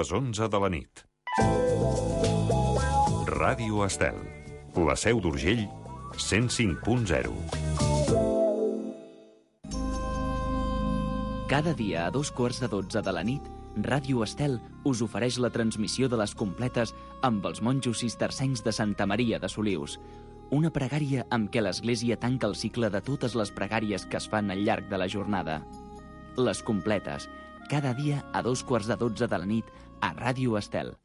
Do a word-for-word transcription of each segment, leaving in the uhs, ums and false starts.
les onze de la nit. Ràdio Estel, la Seu d'Urgell, cent cinc punt zero. Cada dia a dos quarts de dotze de la nit, Ràdio Estel us ofereix la transmissió de les completes amb els monjos cistercencs de Santa Maria de Solius. Una pregària amb què l'Església tanca el cicle de totes les pregàries que es fan al llarg de la jornada. Les completes, cada dia a dos quarts de dotze de la nit a Ràdio Estel.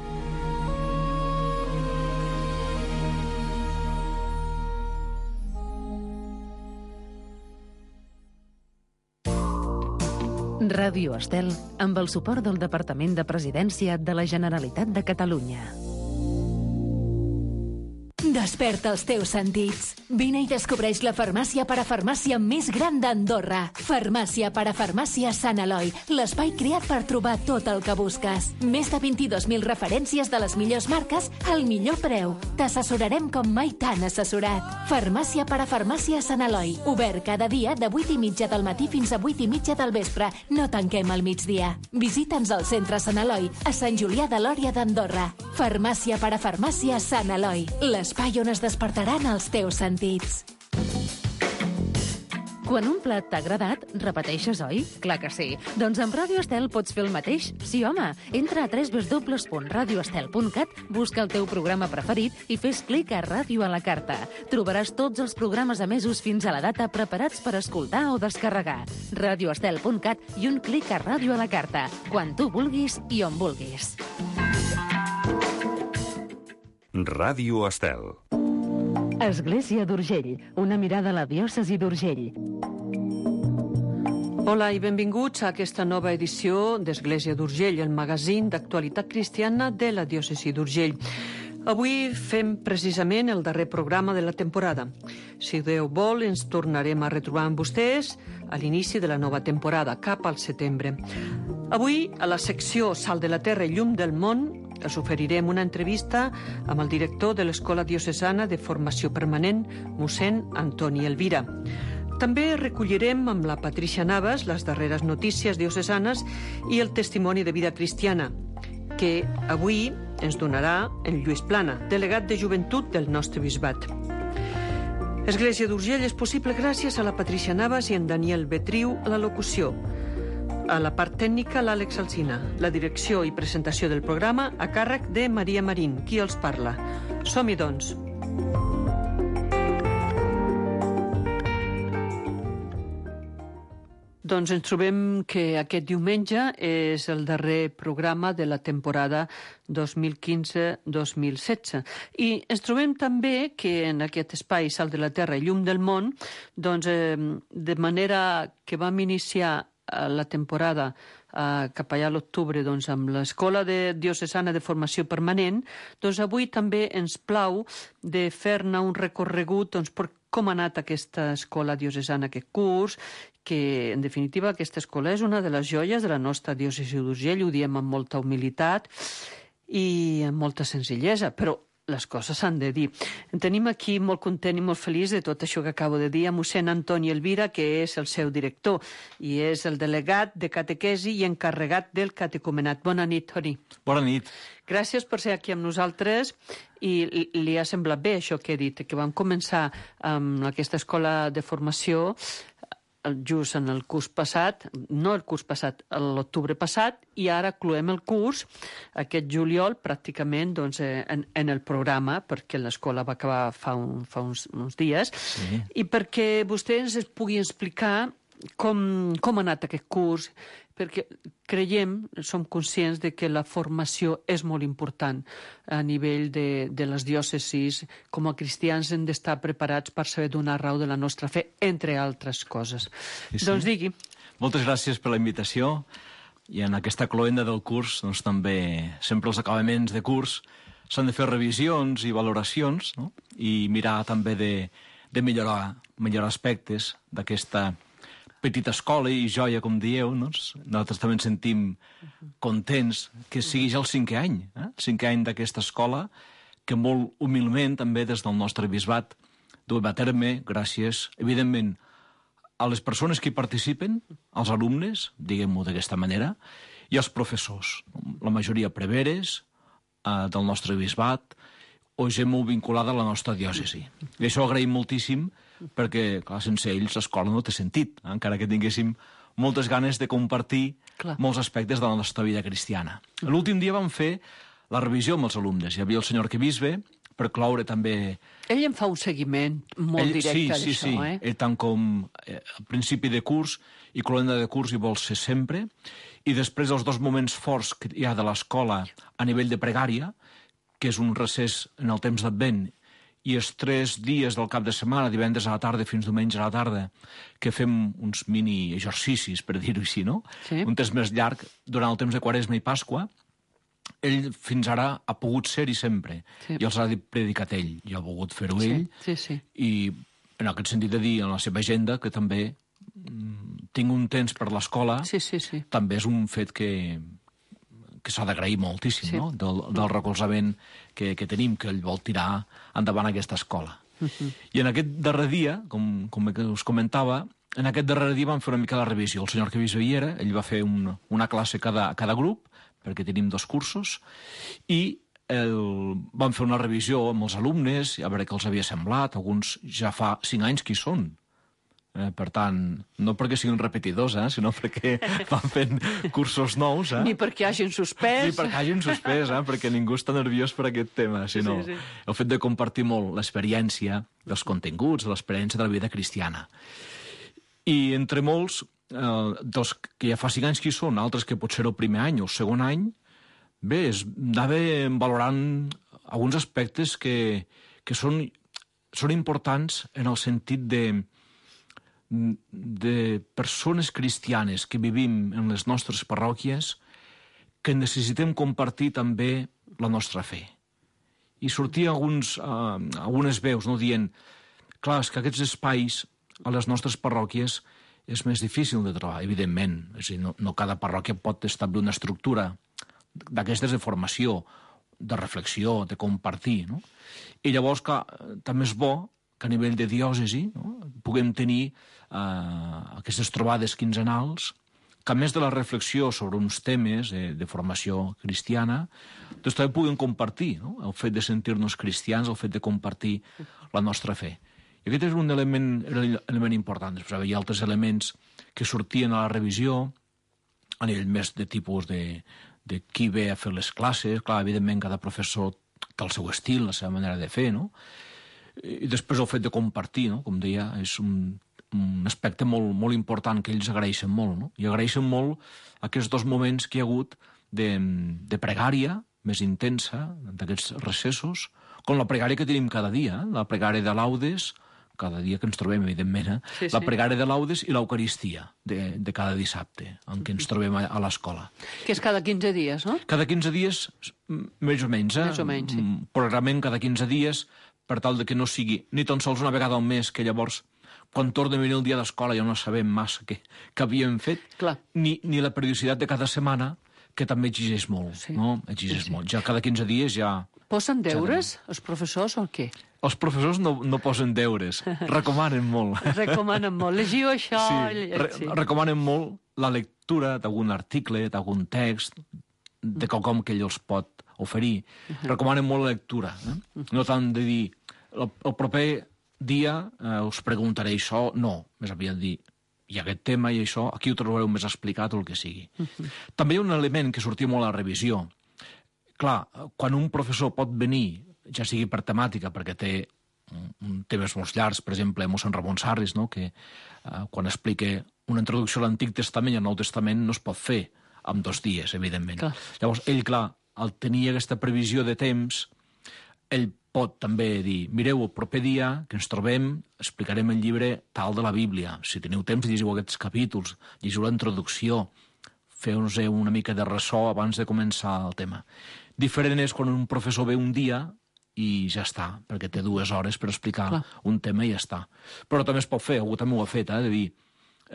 Ràdio Estel, amb el suport del Departament de Presidència de la Generalitat de Catalunya. Desperta els teus sentits. Vine i descobreix la farmàcia parafarmàcia més gran d'Andorra. Farmàcia parafarmàcia Sant Eloi, l'espai creat per trobar tot el que busques. Més de vint-i-dos mil referències de les millors marques al millor preu. T'assessorarem com mai t'han assessorat. Farmàcia parafarmàcia Sant Eloi, obert cada dia de vuit i mitja del matí fins a vuit i mitja del vespre. No tanquem al migdia. Visita'ns al centre Sant Eloi, a Sant Julià de Lòria d'Andorra. Farmàcia parafarmàcia Sant Eloi, l'espai on es despertaran els teus sentits. Quan un plat t'ha agradat, repeteixes, oi? Clar que sí. Doncs amb Ràdio Estel pots fer el mateix. Sí, home. Entra a w w w punt radio estel punt cat, busca el teu programa preferit i fes clic a Ràdio a la carta. Trobaràs tots els programes emesos fins a la data preparats per escoltar o descarregar. radio estel punt cat i un clic a Ràdio a la carta. Quan tu vulguis i on vulguis. Ràdio Estel. Església d'Urgell, una mirada a la diòcesi d'Urgell. Hola i benvinguts a aquesta nova edició d'Església d'Urgell, el magazín d'actualitat cristiana de la diòcesi d'Urgell. Avui fem precisament el darrer programa de la temporada. Si Déu vol, ens tornarem a retrobar amb vostès a l'inici de la nova temporada, cap al setembre. Avui, a la secció Sal de la Terra i Llum del Món, us oferirem una entrevista amb el director de l'Escola Diocesana de Formació Permanent, mossèn Antoni Elvira. També recollirem amb la Patrícia Navas les darreres notícies diocesanes i el testimoni de vida cristiana, que avui ens donarà en Lluís Plana, delegat de joventut del nostre bisbat. Església d'Urgell és possible gràcies a la Patrícia Navas i en Daniel Betriu a la locució. A la part tècnica, l'Àlex Alsina. La direcció i presentació del programa a càrrec de Maria Marín, qui els parla. Som-hi, doncs. Doncs ens trobem que aquest diumenge és el darrer programa de la temporada dos mil quinze dos mil setze. I ens trobem també que en aquest espai Sal de la Terra i Llum del Món, doncs, eh, de manera que vam iniciar la temporada eh, cap allà a l'octubre doncs, amb l'Escola de Diocesana de Formació Permanent, doncs avui també ens plau de fer-ne un recorregut doncs, per com ha anat aquesta escola diocesana, aquest curs, que en definitiva aquesta escola és una de les joies de la nostra diòcesi d'Urgell, ho diem amb molta humilitat i amb molta senzillesa, però les coses s'han de dir. En tenim aquí molt content i molt feliç de tot això que acabo de dir a mossèn Antoni Elvira, que és el seu director i és el delegat de catequesi i encarregat del catecumenat. Bona nit, Toni. Bona nit. Gràcies per ser aquí amb nosaltres i li ha semblat bé això que he dit, que vam començar amb aquesta escola de formació just en el curs passat, no el curs passat, l'octubre passat, i ara cloem el curs aquest juliol pràcticament doncs, en, en el programa, perquè l'escola va acabar fa, un, fa uns, uns dies, sí. I perquè vostè ens pugui explicar com, com ha anat aquest curs, perquè creiem, som conscients de que la formació és molt important a nivell de, de les diòcesis. Com a cristians hem d'estar preparats per saber donar raó de la nostra fe, entre altres coses. Sí, sí. Doncs digui. Moltes gràcies per la invitació. I en aquesta cloenda del curs, doncs també, sempre els acabaments de curs, s'han de fer revisions i valoracions, no? I mirar també de, de millorar, millorar aspectes d'aquesta petita escola i joia, com dieu, no? Nosaltres també ens sentim contents que sigui ja el cinquè any, eh? el cinquè any d'aquesta escola, que molt humilment també des del nostre bisbat duem a terme, gràcies, evidentment, a les persones que hi participen, als alumnes, diguem-ho d'aquesta manera, i els professors. La majoria preveres eh, del nostre bisbat, o gent molt vinculada a la nostra diòcesi. I això ho agraïm moltíssim perquè, clar, sense ells l'escola no té sentit, eh? Encara que tinguéssim moltes ganes de compartir clar. molts aspectes de la nostra vida cristiana. L'últim dia vam fer la revisió amb els alumnes. Hi havia el senyor Arquebisbe, per cloure també... Ell em fa un seguiment molt ell, directe sí, sí, d'això, sí. eh? Ell tant com eh, al principi de curs i cloenda de curs hi vol ser sempre, i després els dos moments forts que hi ha de l'escola a nivell de pregària, que és un recés en el temps d'Advent, i els tres dies del cap de setmana, divendres a la tarda fins diumenge a la tarda, que fem uns mini exercicis, per dir-ho així, no? Sí. Un temps més llarg durant el temps de Quaresma i Pasqua, ell fins ara ha pogut ser-hi sempre, sí. i els ha predicat ell, i ha volgut fer-ho sí, ell, sí, sí. i en aquest sentit de dir en la seva agenda que també mm, tinc un temps per l'escola, sí, sí, sí. també és un fet que, que s'ha d'agrair moltíssim, sí. no? del, del recolzament que, que tenim, que ell vol tirar endavant aquesta escola. Uh -huh. I en aquest darrer dia, com, com us comentava, en aquest darrer dia vam fer una mica la revisió. El senyor Arquebisbe hi era, ell va fer un, una classe cada, cada grup, perquè tenim dos cursos, i el, vam fer una revisió amb els alumnes, a veure què els havia semblat. Alguns ja fa cinc anys que hi són. Eh, per tant, no perquè siguin repetidors, eh, sinó perquè van fent cursos nous. Eh? Ni perquè hagin suspès. Ni perquè hagin suspès, eh, perquè ningú està nerviós per aquest tema, sinó sí, sí. el fet de compartir molt l'experiència dels continguts, l'experiència de la vida cristiana. I entre molts, eh, dels que ja fa cinc anys que hi són, altres que potser el primer any o el segon any, bé, es anava valorant alguns aspectes que, que són, són importants en el sentit de, de persones cristianes que vivim en les nostres parròquies que necessitem compartir també la nostra fe. I sortia alguns, eh, algunes veus, no, dient, clar, és que aquests espais a les nostres parròquies és més difícil de trobar, evidentment. És a dir, no, no cada parròquia pot establir una estructura d'aquestes de formació, de reflexió, de compartir, no? I llavors, clar, també és bo que a nivell de diòcesi, no, puguem tenir eh, aquestes trobades quinzenals que, a més de la reflexió sobre uns temes de, de formació cristiana, doncs també puguem compartir, no? El fet de sentir-nos cristians, el fet de compartir la nostra fe. I aquest és un element, un element important. Després hi havia altres elements que sortien a la revisió, a nivell més de tipus de, de qui ve a fer les classes. Clar, evidentment, cada professor té el seu estil, la seva manera de fer, no? I després el fet de compartir, no? Com deia, és un, un aspecte molt, molt important que ells agraeixen molt, no? I agraeixen molt aquests dos moments que hi ha hagut de, de pregària més intensa, d'aquests recessos, com la pregària que tenim cada dia, eh? La pregària de laudes, cada dia que ens trobem, evidentment, eh? Sí, sí. La pregària de laudes i l'Eucaristia de, de cada dissabte, en què ens trobem a, a l'escola. Que és cada quinze dies, no? Cada quinze dies, més o menys, eh? Més o menys, sí. Programem cada quinze dies per tal de que no sigui ni tan sols una vegada al mes, que llavors, quan torna a venir el dia d'escola, ja no sabem massa què, què havíem fet, clar. Ni, ni la periodicitat de cada setmana, que també exigeix molt, sí. no? Exigeix sí, sí. molt. Ja cada quinze dies ja... Posen deures, els professors, o què? Els professors no, no posen deures, recomanen molt. Recomanen molt. Llegiu això... Sí, re sí. recomanen molt la lectura d'algun article, d'algun text, de quelcom que ell els pot oferir. Uh -huh. Recomanen molt la lectura. Eh? Uh -huh. No tant de dir, el, el proper dia eh, us preguntaré això, no. Més aviat dir, hi ha aquest tema i això, aquí ho trobareu més explicat o el que sigui. Uh -huh. També hi ha un element que sortia molt a la revisió. Clar, quan un professor pot venir, ja sigui per temàtica, perquè té un, temes molt llargs, per exemple, mossèn Ramon Sarris, no? que eh, quan explica una introducció a l'Antic Testament i al Nou Testament no es pot fer en dos dies, evidentment. Clar. Llavors, ell, clar, al tenir aquesta previsió de temps, ell pot també dir, mireu, el proper dia que ens trobem explicarem el llibre tal de la Bíblia. Si teniu temps, llegiu aquests capítols, llegiu la introducció, feu-nos una mica de ressò abans de començar el tema. Diferent és quan un professor ve un dia i ja està, perquè té dues hores per explicar Clar. un tema i ja està. Però també es pot fer, algú també ho ha fet, eh, de dir,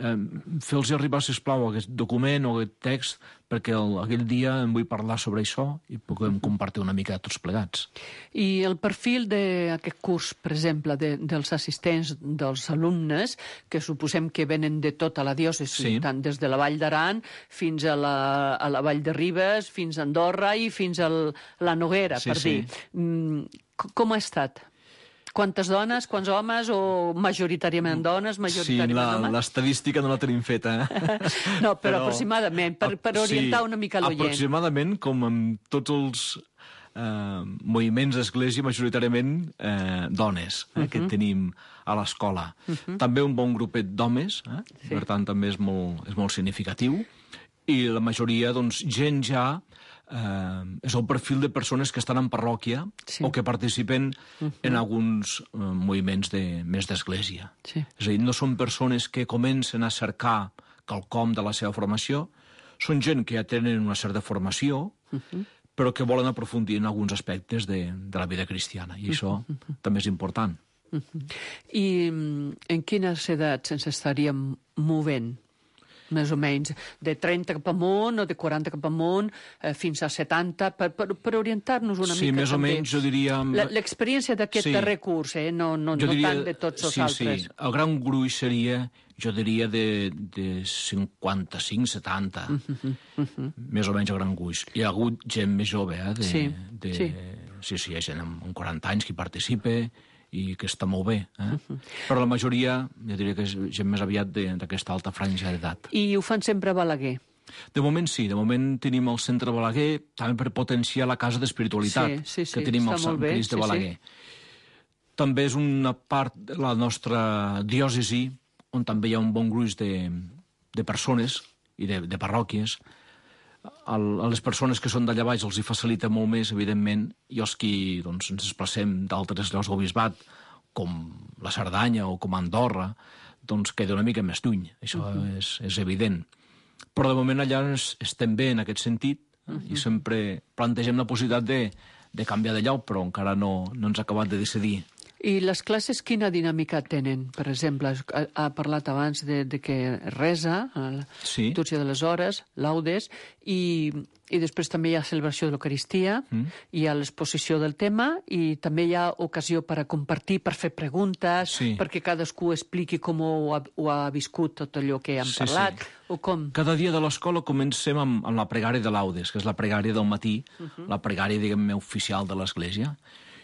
eh, fer-los arribar, sisplau, aquest document o aquest text, perquè el, aquell dia em vull parlar sobre això i puguem compartir una mica tots plegats. I el perfil d'aquest curs, per exemple, de, dels assistents, dels alumnes, que suposem que venen de tota la diòcesi, Sí. tant des de la Vall d'Aran fins a la, a la Vall de Ribes, fins a Andorra i fins a la Noguera, Sí, per sí. dir. Mm, c- com ha estat? Quantes dones, quants homes, o majoritàriament dones, Sí, majoritàriament la- homes? l'estadística no la tenim feta. Eh? No, però aproximadament, per- per orientar una mica l'oient. Aproximadament, com amb tots els eh, moviments d'església, majoritàriament eh, dones eh, que tenim a l'escola. També un bon grupet d'homes, eh? Sí. Per tant també és molt, és molt significatiu. I la majoria, doncs, gent ja eh, és el perfil de persones que estan en parròquia Sí. o que participen en alguns eh, moviments de, més d'església. Sí. És a dir, no són persones que comencen a cercar quelcom de la seva formació, són gent que ja tenen una certa formació, però que volen aprofundir en alguns aspectes de, de la vida cristiana, i això també és important. I mm, en quines edats ens estaríem movent? Més o menys, de trenta cap amunt o de quaranta cap amunt, eh, fins a setanta, per, per, per orientar-nos una Sí, mica més o també. menys, jo diria... La- L'experiència d'aquest Sí. darrer curs, eh? no, no, Jo no diria- tant de tots els sí, altres. Sí, el gran gruix seria, jo diria, de, de cinquanta-cinc setanta, més o menys el gran gruix. Hi ha hagut gent més jove, eh? De, Sí, de, sí. sí, sí, hi ha gent amb, amb quaranta anys que hi participa i que està molt bé. Eh? Però la majoria, jo diria que és gent més aviat de- d'aquesta alta franja d'edat. I ho fan sempre a Balaguer. De moment sí, de moment tenim el Centre Balaguer també per potenciar la Casa d'Espiritualitat Sí, sí, sí, que tenim està al Sant molt bé, Crist de sí, sí. Balaguer. També és una part de la nostra diòcesi on també hi ha un bon gruix de, de persones i de, de parròquies. El, a les persones que són d'allà baix els hi facilita molt més, evidentment, i els que doncs, ens desplacem d'altres llocs del bisbat, com la Cerdanya o com Andorra, doncs queda una mica més lluny. Això uh -huh. és, és evident. Però de moment allà es, estem bé en aquest sentit, eh? uh -huh. i sempre plantegem la possibilitat de, de canviar de lloc, però encara no, no ens ha acabat de decidir. I les classes quina dinàmica tenen? Per exemple, ha, ha parlat abans de, de que resa, la Sí. litúrgia de les hores, laudes, i, i després també hi ha celebració de l'Eucaristia, mm. hi ha l'exposició del tema, i també hi ha ocasió per a compartir, per fer preguntes, Sí. perquè cadascú expliqui com ho ha, ho ha viscut tot allò que hem Sí, parlat, sí. o com... Cada dia de l'escola comencem amb, amb la pregària de laudes, que és la pregària del matí, uh -huh. la pregària, diguem-ne, oficial de l'Església.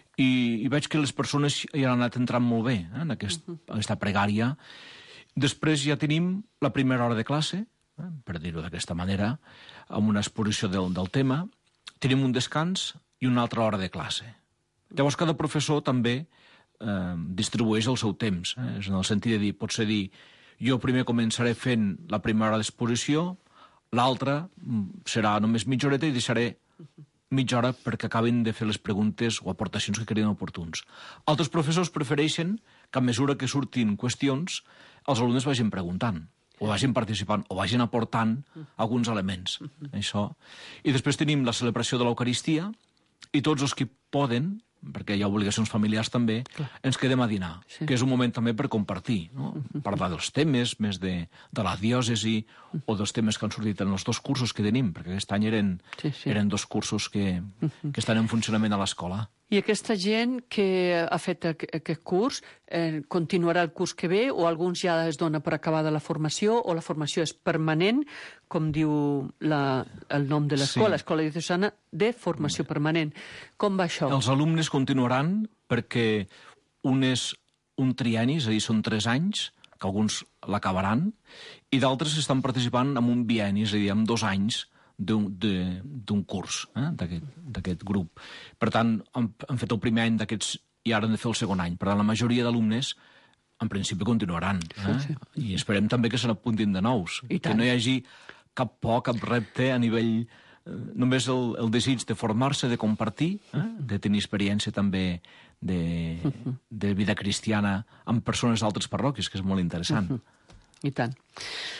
I, i veig que les persones hi han anat entrant molt bé eh, en aquest, uh -huh. aquesta pregària. Després ja tenim la primera hora de classe, eh, per dir-ho d'aquesta manera, amb una exposició del, del tema. Tenim un descans i una altra hora de classe. Llavors cada professor també eh, distribueix el seu temps, eh, és en el sentit de dir, pot ser dir, jo primer començaré fent la primera hora d'exposició, l'altra mm, serà només mitja horeta i deixaré mitja hora perquè acabin de fer les preguntes o aportacions que creguin oportuns. Altres professors prefereixen que a mesura que surtin qüestions els alumnes vagin preguntant, o vagin participant, o vagin aportant alguns elements. Això. I després tenim la celebració de l'Eucaristia i tots els que poden, perquè hi ha obligacions familiars també, Clar. ens quedem a dinar, sí. que és un moment també per compartir, no? Parlar dels temes més de, de la diòcesi o dels temes que han sortit en els dos cursos que tenim, perquè aquest any eren, Sí, sí. eren dos cursos que, que estan en funcionament a l'escola. I aquesta gent que ha fet aqu- aquest curs eh, continuarà el curs que ve, o alguns ja es dona per acabada la formació, o la formació és permanent, com diu la, el nom de l'escola, Sí. Escola Diocesana de Formació Permanent. Com va això? Els alumnes continuaran perquè un és un trienni, és a dir, són tres anys, que alguns l'acabaran, i d'altres estan participant en un bienni, és a dir, en dos anys, d'un de- d'un curs eh, d'aquest d'aquest grup. Per tant, han, han fet el primer any d'aquests i ara han de fer el segon any. Per tant, la majoria d'alumnes en principi continuaran. Eh? Sí, I esperem també que se n'apuntin de nous. I tant. Que no hi hagi cap por, cap repte a nivell... Eh, només el, el desig de formar-se, de compartir, eh? de tenir experiència també de, de vida cristiana amb persones d'altres parròquies, que és molt interessant. I tant.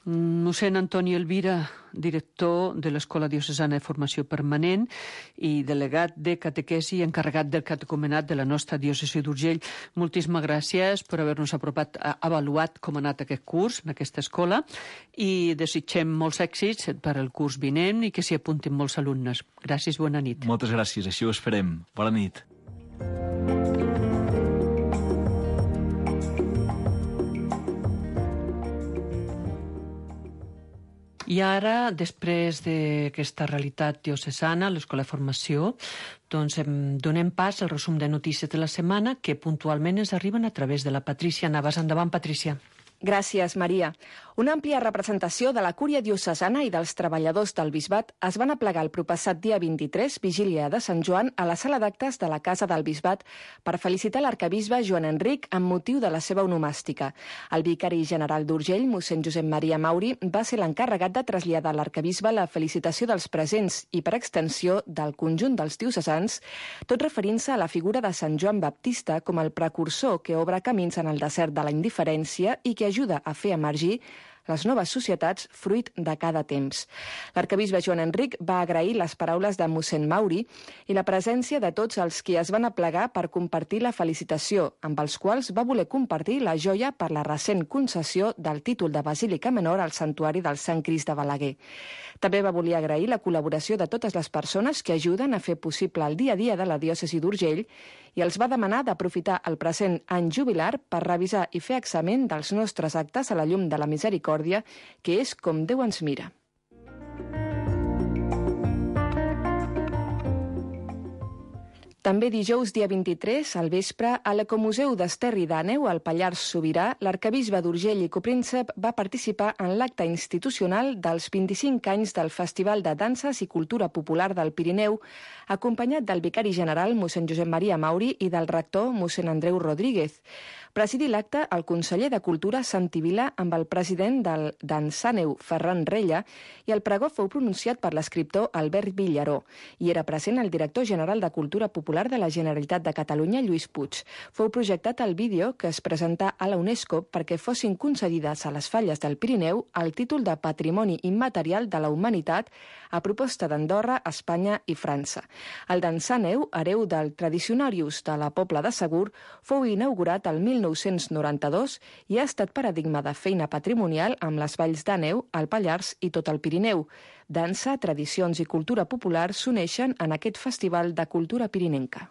Mossèn Antoni Elvira, director de l'Escola Diocesana de Formació Permanent i delegat de catequesi encarregat del catecumenat de la nostra diòcesi d'Urgell. Moltíssimes gràcies per haver-nos apropat, avaluat com ha anat aquest curs en aquesta escola i desitgem molts èxits per al curs vinent i que s'hi apuntin molts alumnes. Gràcies, bona nit. Moltes gràcies, així ho esperem. Bona nit. I ara, després d'aquesta realitat diocesana, l'Escola de Formació, doncs donem pas al resum de notícies de la setmana que puntualment ens arriben a través de la Patrícia Navas. Endavant, Patrícia. Gràcies, Maria. Una àmplia representació de la Cúria Diocesana i dels treballadors del Bisbat es van aplegar el proppassat dia vint-i-tres, vigília de Sant Joan, a la sala d'actes de la Casa del Bisbat per felicitar l'arcabisbe Joan Enric amb motiu de la seva onomàstica. El vicari general d'Urgell, mossèn Josep Maria Mauri, va ser l'encarregat de traslladar a l'arcabisbe la felicitació dels presents i, per extensió, del conjunt dels diocesans, tot referint-se a la figura de Sant Joan Baptista com el precursor que obre camins en el desert de la indiferència i que ajuda a fer emergir les noves societats fruit de cada temps. L'arcabisbe Joan Enric va agrair les paraules de mossèn Mauri i la presència de tots els qui es van aplegar per compartir la felicitació, amb els quals va voler compartir la joia per la recent concessió del títol de Basílica Menor al Santuari del Sant Crist de Balaguer. També va voler agrair la col·laboració de totes les persones que ajuden a fer possible el dia a dia de la diòcesi d'Urgell i els va demanar d'aprofitar el present any jubilar per revisar i fer examen dels nostres actes a la llum de la misericòrdia, que és com Déu ens mira. També dijous, dia vint-i-tres, al vespre, a l'Ecomuseu d'Esterri d'Àneu, al Pallars Sobirà, l'arcabisbe d'Urgell i copríncep va participar en l'acte institucional dels vint-i-cinc anys del Festival de Danses i Cultura Popular del Pirineu, acompanyat del vicari general, mossèn Josep Maria Mauri, i del rector, mossèn Andreu Rodríguez. Presidí l'acte el conseller de Cultura, Santi Vila, amb el president del Dansàneu, Ferran Rella, i el pregó fou pronunciat per l'escriptor Albert Villaró. I era present el director general de Cultura Popular de la Generalitat de Catalunya, Lluís Puig. Fou projectat el vídeo que es presentà a la UNESCO perquè fossin concedides a les Falles del Pirineu el títol de Patrimoni Immaterial de la Humanitat a proposta d'Andorra, Espanya i França. El Dansàneu, hereu del Tradicionarius de la Pobla de Segur, fou inaugurat el mil nou-cents noranta-dos i ha estat paradigma de feina patrimonial amb les valls d'Àneu, el Pallars i tot el Pirineu. Dansa, tradicions i cultura popular s'uneixen en aquest festival de cultura pirinenca.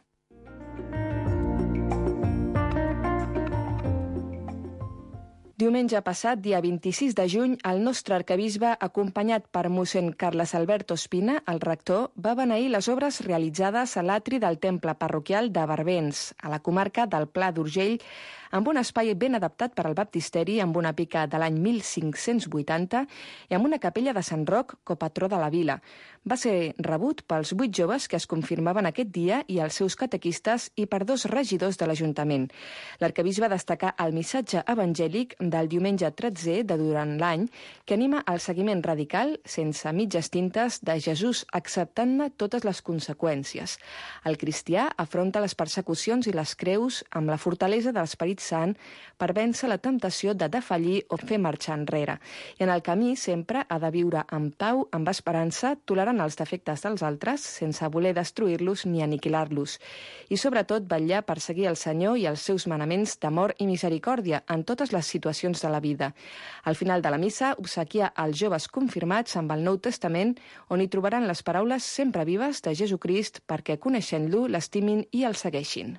Diumenge passat, dia vint-i-sis de juny, el nostre arcabisbe, acompanyat per mossèn Carles Alberto Espina, el rector, va beneir les obres realitzades a l'atri del temple parroquial de Barbens, a la comarca del Pla d'Urgell, amb un espai ben adaptat per al baptisteri, amb una pica de l'any mil cinc-cents vuitanta i amb una capella de Sant Roc, copatró de la vila. Va ser rebut pels vuit joves que es confirmaven aquest dia i els seus catequistes i per dos regidors de l'Ajuntament. L'arcabisbe destacà el missatge evangèlic del diumenge tretzè de durant l'any que anima al seguiment radical, sense mitges tintes, de Jesús acceptant-ne totes les conseqüències. El cristià afronta les persecucions i les creus amb la fortalesa de l'Esperit Sant per vèncer la temptació de defallir o fer marxar enrere. I en el camí sempre ha de viure amb pau, amb esperança, tolerant els defectes dels altres, sense voler destruir-los ni aniquilar-los. I sobretot vetllar per seguir el Senyor i els seus manaments d'amor i misericòrdia en totes les situacions de la vida. Al final de la missa, obsequiar als joves confirmats amb el Nou Testament, on hi trobaran les paraules sempre vives de Jesucrist perquè, coneixent-lo, l'estimin i el segueixin.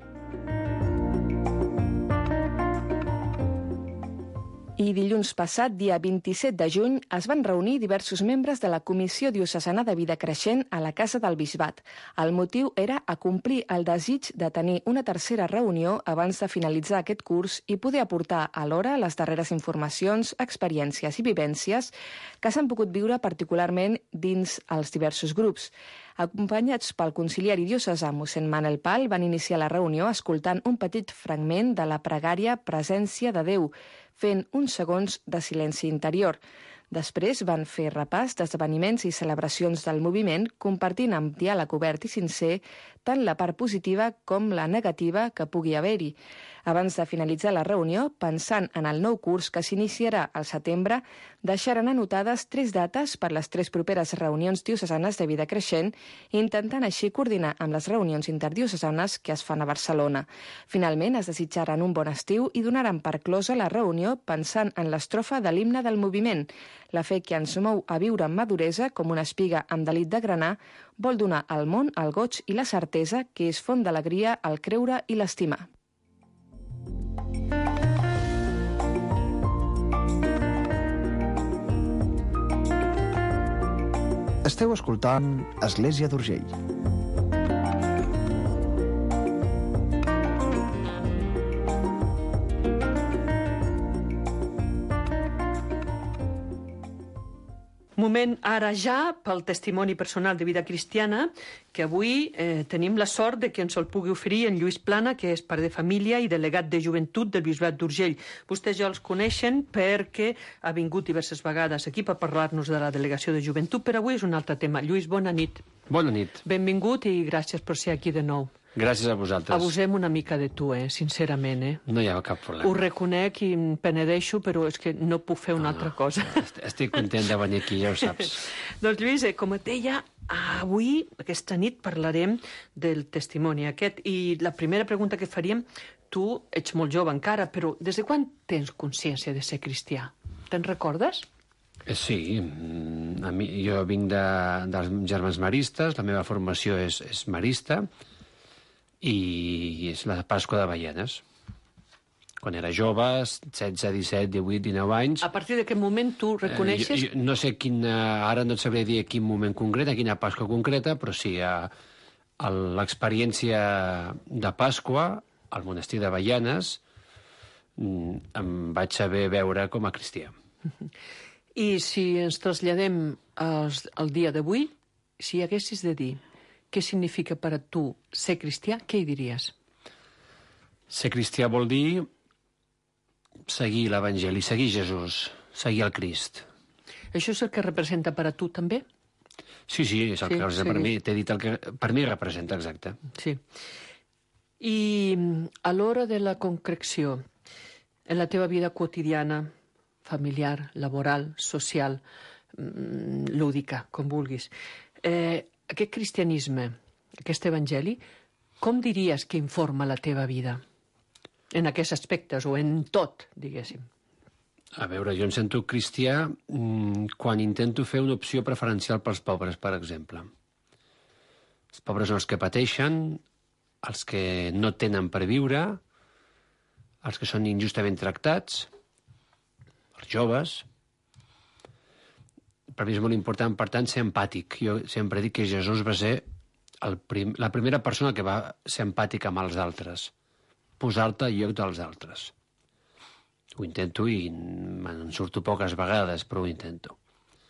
I dilluns passat, dia vint-i-set de juny, es van reunir diversos membres de la Comissió Diocesana de Vida Creixent a la Casa del Bisbat. El motiu era acomplir el desig de tenir una tercera reunió abans de finalitzar aquest curs i poder aportar alhora les darreres informacions, experiències i vivències que s'han pogut viure particularment dins els diversos grups. Acompanyats pel conciliari diocesà mossèn Manel Pal, van iniciar la reunió escoltant un petit fragment de la pregària Presència de Déu, fent uns segons de silenci interior. Després van fer repàs d'esdeveniments i celebracions del moviment, compartint amb diàleg obert i sincer tant la part positiva com la negativa que pugui haver-hi. Abans de finalitzar la reunió, pensant en el nou curs que s'iniciarà al setembre, deixaran anotades tres dates per les tres properes reunions diocesanes de vida creixent, intentant així coordinar amb les reunions interdiocesanes que es fan a Barcelona. Finalment, es desitjaran un bon estiu i donaran per closa la reunió pensant en l'estrofa de l'himne del moviment. La fe que ens mou a viure amb maduresa, com una espiga amb delit de granar, vol donar al món el goig i la certesa que és font d'alegria el creure i l'estimar. Esteu escoltant Església d'Urgell. Moment ara ja pel testimoni personal de vida cristiana, que avui eh, tenim la sort de que ens el pugui oferir en Lluís Plana, que és pare de família i delegat de joventut del Bisbat d'Urgell. Vostès ja els coneixen perquè ha vingut diverses vegades aquí per parlar-nos de la delegació de joventut, però avui és un altre tema. Lluís, bona nit. Bona nit. Benvingut i gràcies per ser aquí de nou. Gràcies a vosaltres. Abusem una mica de tu, eh? Sincerament, eh? No hi ha cap problema. Ho reconec i em penedeixo, però és que no puc fer una no, altra cosa. No. Estic content de venir aquí, ja ho saps. Doncs, Lluís, com et deia, avui, aquesta nit, parlarem del testimoni aquest. I la primera pregunta que faríem, tu ets molt jove encara, però des de quan tens consciència de ser cristià? Te'n recordes? Sí, a mi, jo vinc de, dels germans maristes, la meva formació és, és marista, i és la Pasqua de Baianes. Quan era jove, setze, disset, divuit, dinou anys... A partir d'aquest moment tu reconeixes... Eh, jo, jo no sé quina... Ara no et sabré dir a quin moment concret, a quina Pasqua concreta, però sí, a, a l'experiència de Pasqua, al monestir de Baianes, em vaig saber veure com a cristià. I si ens traslladem als, al dia d'avui, si haguessis de dir què significa per a tu ser cristià, què hi diries? Ser cristià vol dir seguir l'Evangeli, seguir Jesús, seguir el Crist. Això és el que representa per a tu també? Sí, sí, és el sí, que representa sí. per mi. T'he dit el que per mi representa, exacte. Sí. I a l'hora de la concreció, en la teva vida quotidiana, familiar, laboral, social, lúdica, com vulguis, eh, aquest cristianisme, aquest evangeli, com diries que informa la teva vida? En aquests aspectes, o en tot, diguéssim. A veure, jo em sento cristià mmm, quan intento fer una opció preferencial pels pobres, per exemple. Els pobres són els que pateixen, els que no tenen per viure, els que són injustament tractats, els joves. Per mi és molt important, per tant, ser empàtic. Jo sempre dic que Jesús va ser el prim... la primera persona que va ser empàtic amb els altres, posar-te al lloc dels altres. Ho intento i me'n surto poques vegades, però ho intento.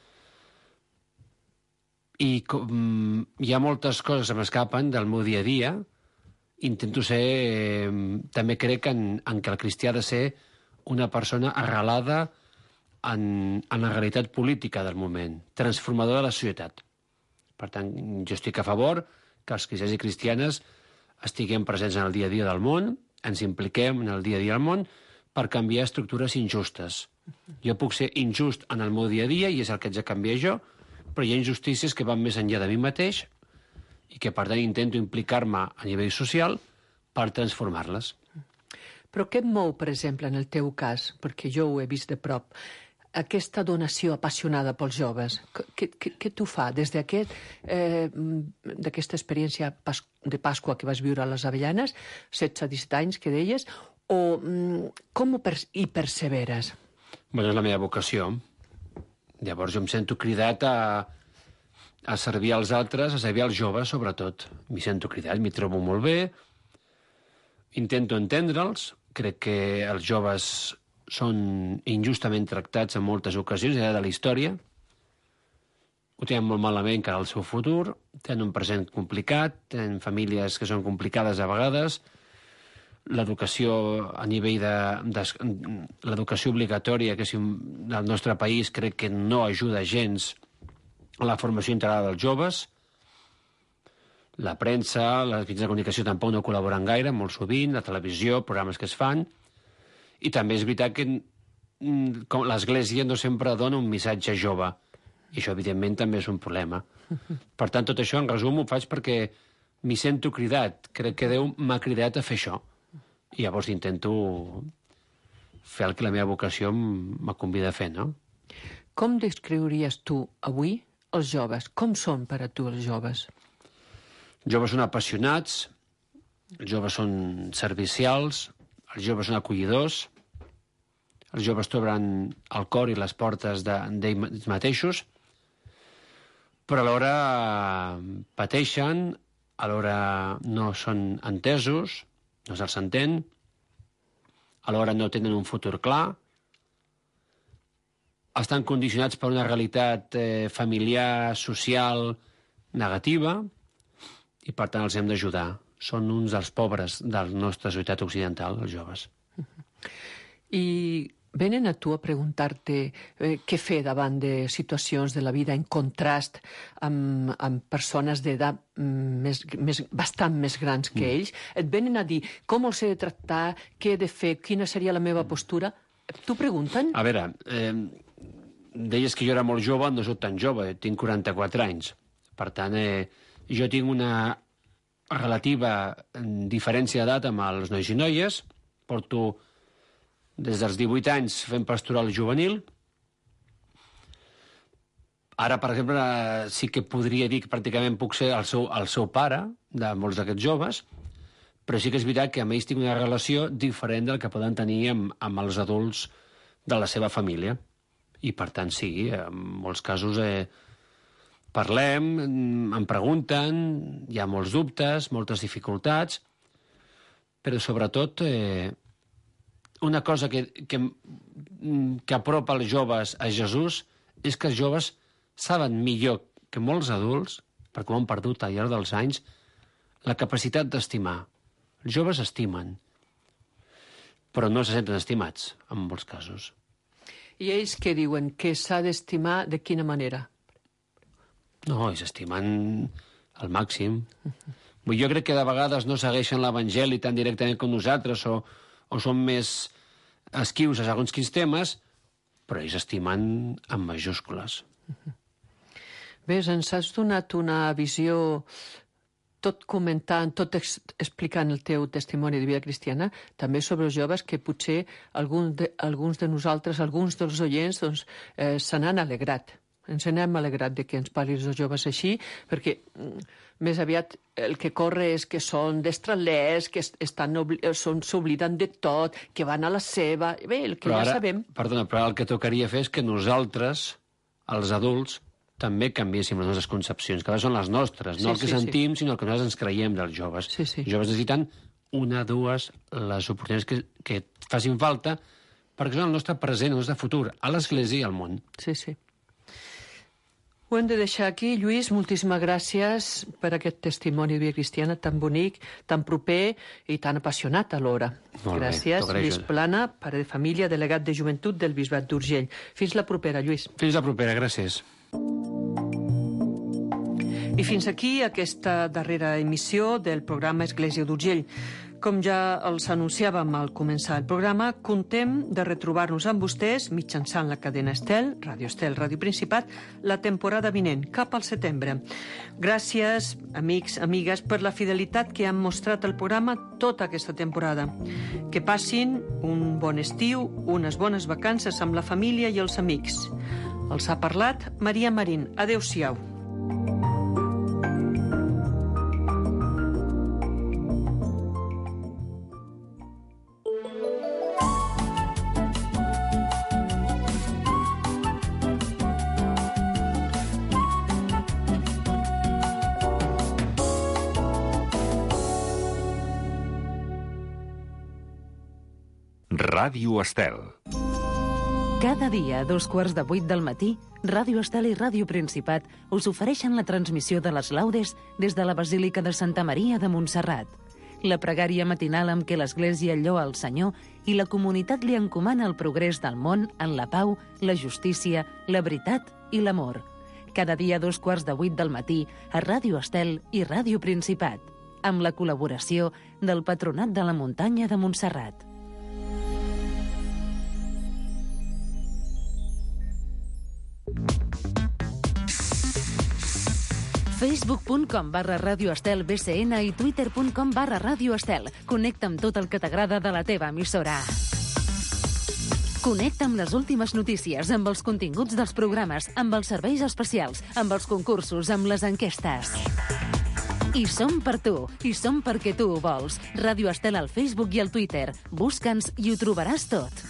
I com hi ha moltes coses que m'escapen del meu dia a dia, intento ser... Eh, també crec en, en que el cristià ha de ser una persona arrelada En, en la realitat política del moment, transformadora de la societat. Per tant, jo estic a favor que els cristians i cristianes estiguem presents en el dia a dia del món, ens impliquem en el dia a dia del món per canviar estructures injustes. Jo puc ser injust en el meu dia a dia i és el que haig de canviar jo, però hi ha injustícies que van més enllà de mi mateix i que, per tant, intento implicar-me a nivell social per transformar-les. Però què et mou, per exemple, en el teu cas, perquè jo ho he vist de prop, aquesta donació apassionada pels joves? Què, què, què t'ho fa des d'aquest, eh, d'aquesta experiència pas, de Pasqua que vas viure a les Avellanes, setze disset anys que deies, o mm, com ho per, hi perseveres? Bueno, és la meva vocació. Llavors jo em sento cridat a, a servir als altres, a servir als joves, sobretot. M'hi sento cridat, m'hi trobo molt bé, intento entendre'ls, crec que els joves són injustament tractats en moltes ocasions, ja de la història, ho tenen molt malament encara el seu futur, tenen un present complicat, tenen famílies que són complicades a vegades, l'educació a nivell de, de l'educació obligatòria que si al nostre país crec que no ajuda gens a la formació integrada dels joves, La premsa, les mitjans de comunicació tampoc no col·laboren gaire, molt sovint, la televisió, programes que es fan, i també és veritat que com l'Església no sempre dona un missatge jove, i això, evidentment, també és un problema. Per tant, tot això, en resum, ho faig perquè m'hi sento cridat. Crec que Déu m'ha cridat a fer això. I llavors intento fer el que la meva vocació m'ha convidat a fer, no? Com descriuries tu avui els joves? Com són per a tu els joves? Els joves són apassionats, els joves són servicials, els joves són acollidors, els joves t'obren el cor i les portes d'ells mateixos, però alhora pateixen, alhora no són entesos, no se'ls entén, alhora no tenen un futur clar, estan condicionats per una realitat eh, familiar, social, negativa, i per tant els hem d'ajudar. Són uns dels pobres de la nostra societat occidental, els joves. I venen a tu a preguntar-te eh, què fer davant de situacions de la vida en contrast amb, amb persones d'edat més, més, bastant més grans que ells. Et venen a dir com els he de tractar, què he de fer, quina seria la meva postura. T'ho pregunten? A veure, eh, deies que jo era molt jove, no soc tan jove, tinc quaranta-quatre anys. Per tant, eh, jo tinc una relativa diferència d'edat amb els nois i noies. Porto des dels divuit anys fent pastoral juvenil. Ara, per exemple, sí que podria dir que pràcticament puc ser el seu, el seu pare de molts d'aquests joves, però sí que és veritat que amb ells tinc una relació diferent del que poden tenir amb, amb els adults de la seva família. I, per tant, sí, en molts casos eh, parlem, em pregunten, hi ha molts dubtes, moltes dificultats, però sobretot eh, una cosa que, que, que apropa els joves a Jesús és que els joves saben millor que molts adults, perquè ho han perdut al llarg dels anys, la capacitat d'estimar. Els joves estimen, però no se senten estimats, en molts casos. I ells què diuen? Que s'ha d'estimar de quina manera? No, ells estimen al màxim. Jo crec que de vegades no segueixen l'Evangeli tan directament com nosaltres o, o són més esquius a segons quins temes, però ells estimen en majúscules. Ves, ens has donat una visió tot comentant, tot ex explicant el teu testimoni de vida cristiana, també sobre els joves que potser alguns de, alguns de nosaltres, alguns dels oients, doncs, eh, se n'han alegrat. Ens n'hem alegrat de que ens parlis dels joves així, perquè mm, més aviat el que corre és que són destralers, que s'obliden de tot, que van a la seva... Bé, el que però ja ara, sabem... Perdona, però el que tocaria fer és que nosaltres, els adults, també canviéssim les nostres concepcions, que són les nostres, no sí, el que sí, sentim, sí. sinó el que nosaltres ens creiem dels joves. Sí, sí. Els joves necessiten una, dues, les oportunitats que, que facin falta perquè són el nostre present, el nostre futur, a l'Església i al món. Sí, sí. Ho hem de deixar aquí. Lluís, moltíssimes gràcies per aquest testimoni de vida cristiana tan bonic, tan proper i tan apassionat alhora. Molt gràcies. Bé, Lluís Plana, pare de família, delegat de joventut del Bisbat d'Urgell. Fins la propera, Lluís. Fins la propera, gràcies. I fins aquí aquesta darrera emissió del programa Església d'Urgell. Com ja els anunciàvem al començar el programa, contem de retrobar-nos amb vostès mitjançant la cadena Estel, Ràdio Estel, Ràdio Principat, la temporada vinent, cap al setembre. Gràcies, amics, amigues, per la fidelitat que han mostrat al programa tota aquesta temporada. Que passin un bon estiu, unes bones vacances amb la família i els amics. Els ha parlat Maria Marín. Adéu-siau. Ràdio Estel. Cada dia, a dos quarts de vuit del matí, Ràdio Estel i Ràdio Principat us ofereixen la transmissió de les laudes des de la Basílica de Santa Maria de Montserrat. La pregària matinal amb què l'Església lloa el Senyor i la comunitat li encomana el progrés del món en la pau, la justícia, la veritat i l'amor. Cada dia a dos quarts de vuit del matí a Ràdio Estel i Ràdio Principat, amb la col·laboració del Patronat de la Muntanya de Montserrat. facebook.com barra Radio Estel B C N i twitter.com barra Radio Estel. Connecta amb tot el que t'agrada de la teva emissora. Connecta amb les últimes notícies, amb els continguts dels programes, amb els serveis especials, amb els concursos, amb les enquestes. I som per tu, i som perquè tu ho vols. Radio Estel al Facebook i al Twitter. Busca'ns i ho trobaràs tot.